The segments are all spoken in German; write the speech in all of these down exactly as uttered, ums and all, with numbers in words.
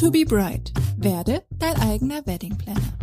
to be bride. Werde dein eigener Wedding Planner.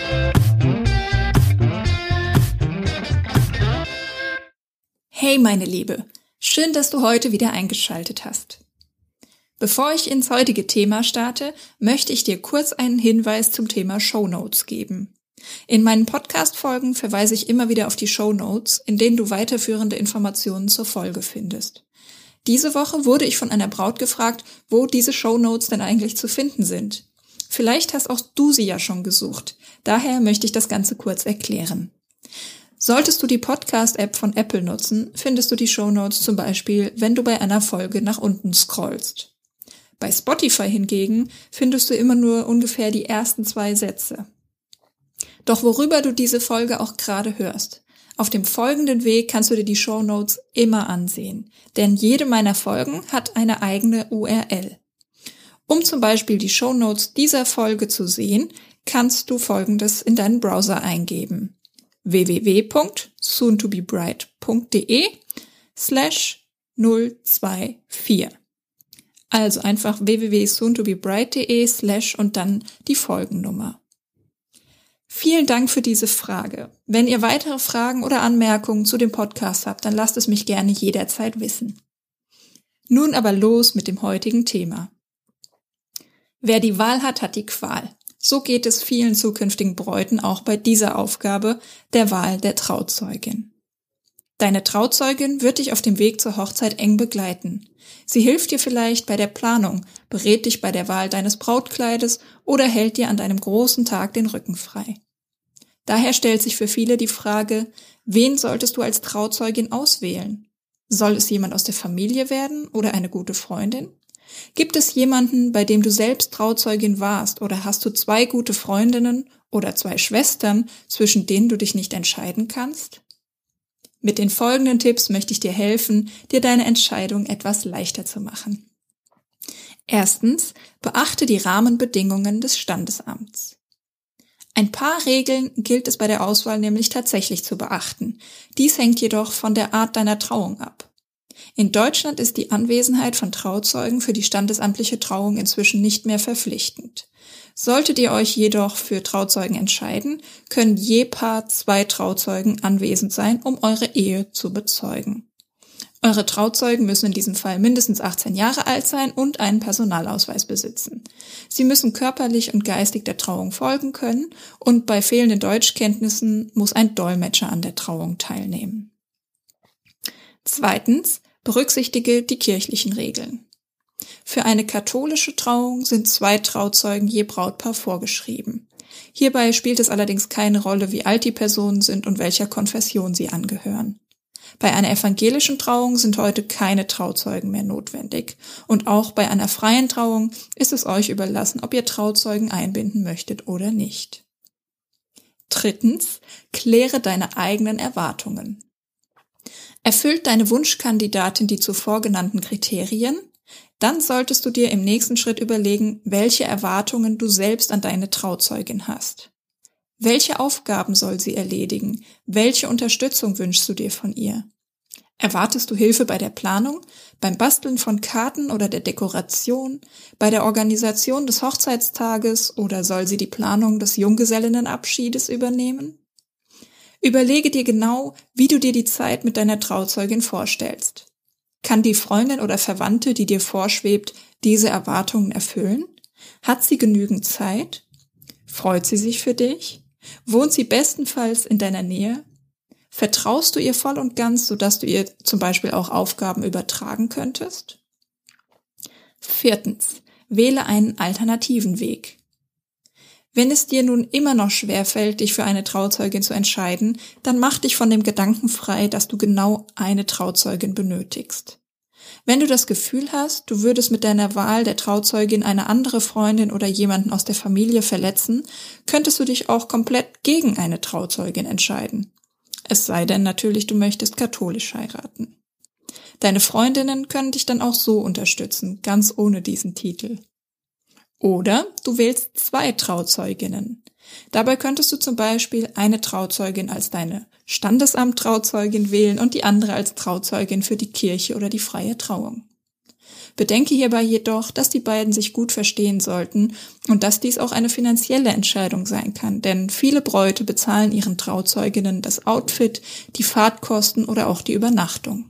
Hey meine Liebe, schön, dass du heute wieder eingeschaltet hast. Bevor ich ins heutige Thema starte, möchte ich dir kurz einen Hinweis zum Thema Shownotes geben. In meinen Podcast-Folgen verweise ich immer wieder auf die Shownotes, in denen du weiterführende Informationen zur Folge findest. Diese Woche wurde ich von einer Braut gefragt, wo diese Shownotes denn eigentlich zu finden sind. Vielleicht hast auch du sie ja schon gesucht. Daher möchte ich das Ganze kurz erklären. Solltest du die Podcast-App von Apple nutzen, findest du die Shownotes zum Beispiel, wenn du bei einer Folge nach unten scrollst. Bei Spotify hingegen findest du immer nur ungefähr die ersten zwei Sätze. Doch worüber du diese Folge auch gerade hörst, auf dem folgenden Weg kannst du dir die Shownotes immer ansehen, denn jede meiner Folgen hat eine eigene U R L. Um zum Beispiel die Shownotes dieser Folge zu sehen, kannst du Folgendes in deinen Browser eingeben: w w w punkt soon to be bride punkt d e slash null zwei vier. Also einfach w w w punkt soon to be bride punkt d e slash und dann die Folgennummer. Vielen Dank für diese Frage. Wenn ihr weitere Fragen oder Anmerkungen zu dem Podcast habt, dann lasst es mich gerne jederzeit wissen. Nun aber los mit dem heutigen Thema. Wer die Wahl hat, hat die Qual. So geht es vielen zukünftigen Bräuten auch bei dieser Aufgabe, der Wahl der Trauzeugin. Deine Trauzeugin wird dich auf dem Weg zur Hochzeit eng begleiten. Sie hilft dir vielleicht bei der Planung, berät dich bei der Wahl deines Brautkleides oder hält dir an deinem großen Tag den Rücken frei. Daher stellt sich für viele die Frage, wen solltest du als Trauzeugin auswählen? Soll es jemand aus der Familie werden oder eine gute Freundin? Gibt es jemanden, bei dem du selbst Trauzeugin warst, oder hast du zwei gute Freundinnen oder zwei Schwestern, zwischen denen du dich nicht entscheiden kannst? Mit den folgenden Tipps möchte ich dir helfen, dir deine Entscheidung etwas leichter zu machen. Erstens, beachte die Rahmenbedingungen des Standesamts. Ein paar Regeln gilt es bei der Auswahl nämlich tatsächlich zu beachten. Dies hängt jedoch von der Art deiner Trauung ab. In Deutschland ist die Anwesenheit von Trauzeugen für die standesamtliche Trauung inzwischen nicht mehr verpflichtend. Solltet ihr euch jedoch für Trauzeugen entscheiden, können je Paar zwei Trauzeugen anwesend sein, um eure Ehe zu bezeugen. Eure Trauzeugen müssen in diesem Fall mindestens achtzehn Jahre alt sein und einen Personalausweis besitzen. Sie müssen körperlich und geistig der Trauung folgen können und bei fehlenden Deutschkenntnissen muss ein Dolmetscher an der Trauung teilnehmen. Zweitens, berücksichtige die kirchlichen Regeln. Für eine katholische Trauung sind zwei Trauzeugen je Brautpaar vorgeschrieben. Hierbei spielt es allerdings keine Rolle, wie alt die Personen sind und welcher Konfession sie angehören. Bei einer evangelischen Trauung sind heute keine Trauzeugen mehr notwendig. Und auch bei einer freien Trauung ist es euch überlassen, ob ihr Trauzeugen einbinden möchtet oder nicht. Drittens, kläre deine eigenen Erwartungen. Erfüllt deine Wunschkandidatin die zuvor genannten Kriterien? Dann solltest du dir im nächsten Schritt überlegen, welche Erwartungen du selbst an deine Trauzeugin hast. Welche Aufgaben soll sie erledigen? Welche Unterstützung wünschst du dir von ihr? Erwartest du Hilfe bei der Planung, beim Basteln von Karten oder der Dekoration, bei der Organisation des Hochzeitstages oder soll sie die Planung des Junggesellinnenabschiedes übernehmen? Überlege dir genau, wie du dir die Zeit mit deiner Trauzeugin vorstellst. Kann die Freundin oder Verwandte, die dir vorschwebt, diese Erwartungen erfüllen? Hat sie genügend Zeit? Freut sie sich für dich? Wohnt sie bestenfalls in deiner Nähe? Vertraust du ihr voll und ganz, sodass du ihr zum Beispiel auch Aufgaben übertragen könntest? Viertens, wähle einen alternativen Weg. Wenn es dir nun immer noch schwerfällt, dich für eine Trauzeugin zu entscheiden, dann mach dich von dem Gedanken frei, dass du genau eine Trauzeugin benötigst. Wenn du das Gefühl hast, du würdest mit deiner Wahl der Trauzeugin eine andere Freundin oder jemanden aus der Familie verletzen, könntest du dich auch komplett gegen eine Trauzeugin entscheiden. Es sei denn natürlich, du möchtest katholisch heiraten. Deine Freundinnen können dich dann auch so unterstützen, ganz ohne diesen Titel. Oder du wählst zwei Trauzeuginnen. Dabei könntest du zum Beispiel eine Trauzeugin als deine Standesamt-Trauzeugin wählen und die andere als Trauzeugin für die Kirche oder die freie Trauung. Bedenke hierbei jedoch, dass die beiden sich gut verstehen sollten und dass dies auch eine finanzielle Entscheidung sein kann, denn viele Bräute bezahlen ihren Trauzeuginnen das Outfit, die Fahrtkosten oder auch die Übernachtung.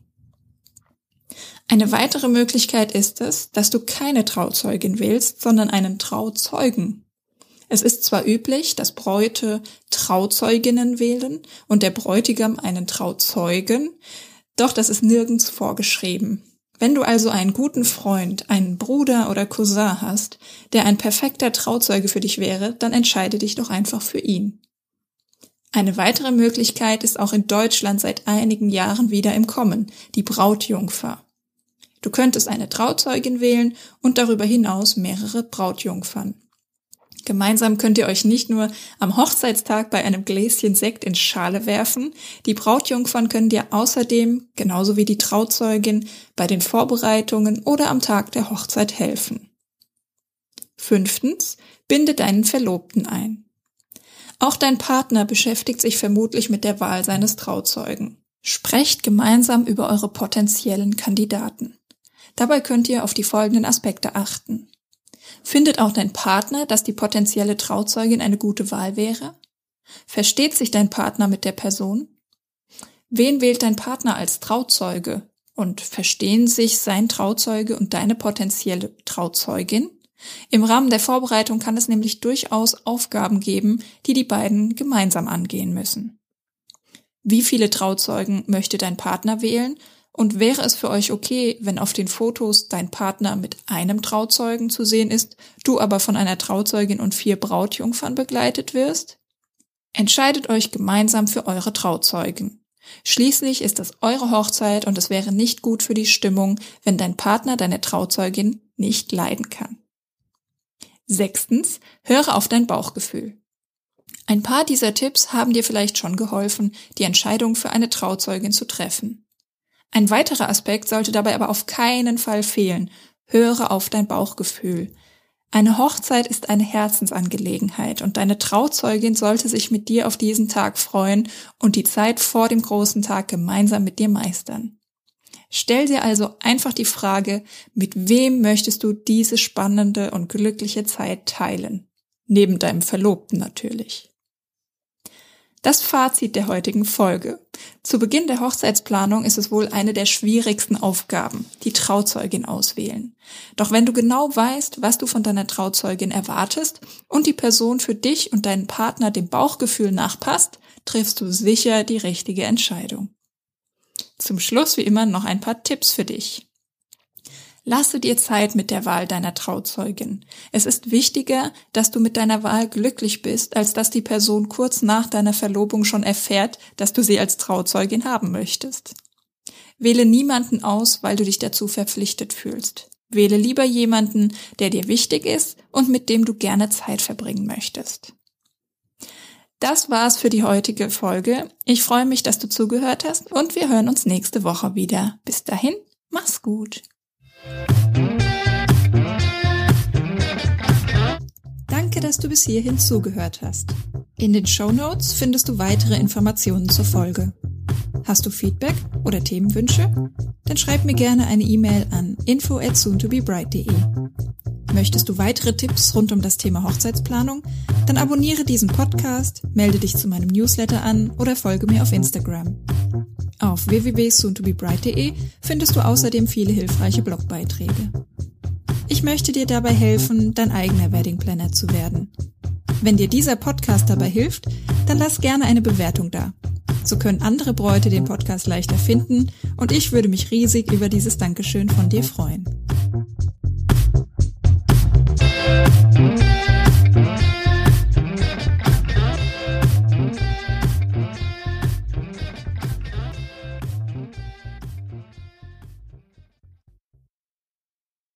Eine weitere Möglichkeit ist es, dass du keine Trauzeugin wählst, sondern einen Trauzeugen. Es ist zwar üblich, dass Bräute Trauzeuginnen wählen und der Bräutigam einen Trauzeugen, doch das ist nirgends vorgeschrieben. Wenn du also einen guten Freund, einen Bruder oder Cousin hast, der ein perfekter Trauzeuge für dich wäre, dann entscheide dich doch einfach für ihn. Eine weitere Möglichkeit ist auch in Deutschland seit einigen Jahren wieder im Kommen, die Brautjungfer. Du könntest eine Trauzeugin wählen und darüber hinaus mehrere Brautjungfern. Gemeinsam könnt ihr euch nicht nur am Hochzeitstag bei einem Gläschen Sekt in Schale werfen, die Brautjungfern können dir außerdem, genauso wie die Trauzeugin, bei den Vorbereitungen oder am Tag der Hochzeit helfen. Fünftens, binde deinen Verlobten ein. Auch dein Partner beschäftigt sich vermutlich mit der Wahl seines Trauzeugen. Sprecht gemeinsam über eure potenziellen Kandidaten. Dabei könnt ihr auf die folgenden Aspekte achten. Findet auch dein Partner, dass die potenzielle Trauzeugin eine gute Wahl wäre? Versteht sich dein Partner mit der Person? Wen wählt dein Partner als Trauzeuge? Und verstehen sich sein Trauzeuge und deine potenzielle Trauzeugin? Im Rahmen der Vorbereitung kann es nämlich durchaus Aufgaben geben, die die beiden gemeinsam angehen müssen. Wie viele Trauzeugen möchte dein Partner wählen? Und wäre es für euch okay, wenn auf den Fotos dein Partner mit einem Trauzeugen zu sehen ist, du aber von einer Trauzeugin und vier Brautjungfern begleitet wirst? Entscheidet euch gemeinsam für eure Trauzeugen. Schließlich ist es eure Hochzeit und es wäre nicht gut für die Stimmung, wenn dein Partner deine Trauzeugin nicht leiden kann. Sechstens, höre auf dein Bauchgefühl. Ein paar dieser Tipps haben dir vielleicht schon geholfen, die Entscheidung für eine Trauzeugin zu treffen. Ein weiterer Aspekt sollte dabei aber auf keinen Fall fehlen. Höre auf dein Bauchgefühl. Eine Hochzeit ist eine Herzensangelegenheit und deine Trauzeugin sollte sich mit dir auf diesen Tag freuen und die Zeit vor dem großen Tag gemeinsam mit dir meistern. Stell dir also einfach die Frage, mit wem möchtest du diese spannende und glückliche Zeit teilen? Neben deinem Verlobten natürlich. Das Fazit der heutigen Folge. Zu Beginn der Hochzeitsplanung ist es wohl eine der schwierigsten Aufgaben, die Trauzeugin auswählen. Doch wenn du genau weißt, was du von deiner Trauzeugin erwartest und die Person für dich und deinen Partner dem Bauchgefühl nachpasst, triffst du sicher die richtige Entscheidung. Zum Schluss wie immer noch ein paar Tipps für dich. Lasse dir Zeit mit der Wahl deiner Trauzeugin. Es ist wichtiger, dass du mit deiner Wahl glücklich bist, als dass die Person kurz nach deiner Verlobung schon erfährt, dass du sie als Trauzeugin haben möchtest. Wähle niemanden aus, weil du dich dazu verpflichtet fühlst. Wähle lieber jemanden, der dir wichtig ist und mit dem du gerne Zeit verbringen möchtest. Das war's für die heutige Folge. Ich freue mich, dass du zugehört hast und wir hören uns nächste Woche wieder. Bis dahin, mach's gut. Danke, dass du bis hierhin zugehört hast. In den Shownotes findest du weitere Informationen zur Folge. Hast du Feedback oder Themenwünsche? Dann schreib mir gerne eine E-Mail an info at soontobebride punkt de. Möchtest du weitere Tipps rund um das Thema Hochzeitsplanung? Dann abonniere diesen Podcast, melde dich zu meinem Newsletter an oder folge mir auf Instagram. Auf w w w punkt soontobebride punkt de findest du außerdem viele hilfreiche Blogbeiträge. Ich möchte dir dabei helfen, dein eigener Wedding Planner zu werden. Wenn dir dieser Podcast dabei hilft, dann lass gerne eine Bewertung da. So können andere Bräute den Podcast leichter finden und ich würde mich riesig über dieses Dankeschön von dir freuen.